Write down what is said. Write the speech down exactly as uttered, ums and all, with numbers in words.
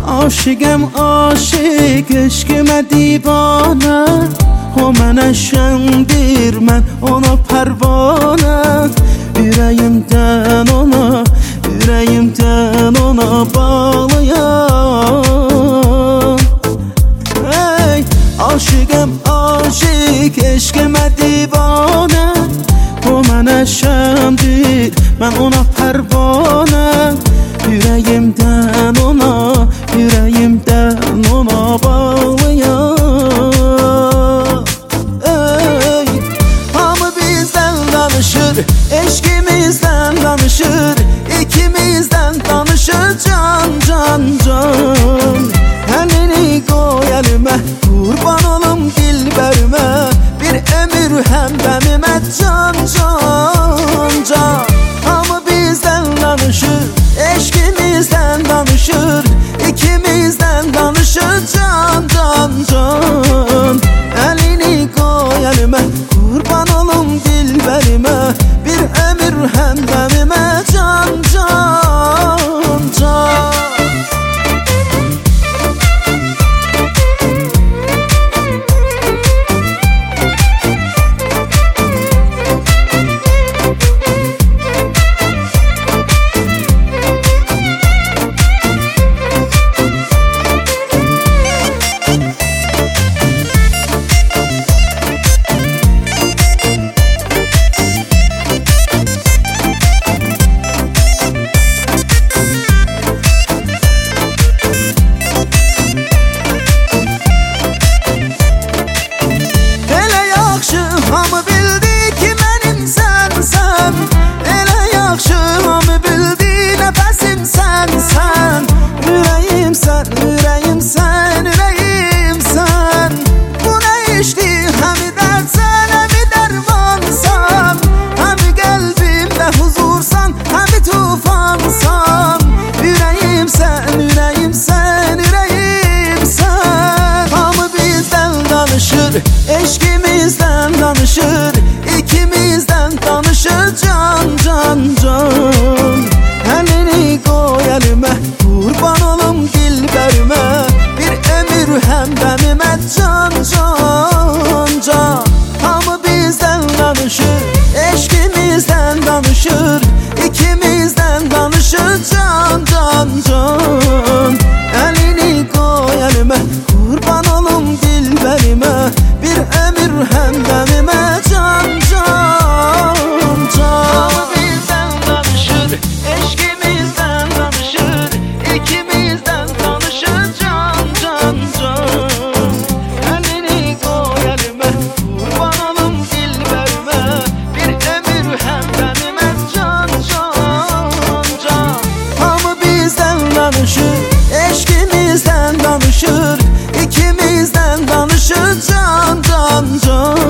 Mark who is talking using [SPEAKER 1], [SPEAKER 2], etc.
[SPEAKER 1] Aşıqəm aşıq, eşqimə divanə. O mənə şəndir, mən ona pərvanə. Ürəyimdən ona, ürəyimdən ona bağlıyam. Ey, aşıqəm aşıq, eşqimə divanə. O mənə şəndir, mən ona pərvanə. Ürəyimdən ona, ürəyimdən ona bağlıyam. Ey, hamı bizdən danışır, eşqimizdən danışır. İkimizdən danışır can, can, can. Əlini qoy əlimə, qurban olum dilbərimə. Bir ömür həmdəmimə can, can, can. Hamı bizdən danışır, eşqimizdən danışır. İkimizdən danışır can, can, can. Əlini qoy əlimə, qurban olum dilbərimə. Bir ömür həmdəmimə can, can, can. Hamı bildi ki mənim sənsən. Elə yaxşı hamı bildi nəfəsim sənsən. Ürəyimsən, ürəyimsən, ürəyimsən. Bu nə işdir, həmi dərdsən, həmi dərmansan. Həmi qəlbimdə huzursan, həmi tufansan. Ürəyimsən, ürəyimsən, ürəyimsən. Hamı bizdən danışır, eşqimizdən danışır. İkimizdən danışır can, can, can. Əlini qoy əlimə, qurban olum dilbərimə. Bir ömür həmdəmimə can, can, can. Hamı bizdən danışır, eşqimizdən danışır. İkimizdən danışır can, can, can. Əlini qoy əlimə, qurban olum dilbərimə. Bir ömür həmdəmimə can, can, can. Hamı bizdən danışır, eşqimizdən danışır. İkimizdən danışır can, can, can. Əlini qoy əlimə, qurban olum dilbərimə. Bir ömür həmdəmimə can, can, can. Hamı bizdən danışır, eşqimizdən danışır. İkimizdən danışır can, can, can.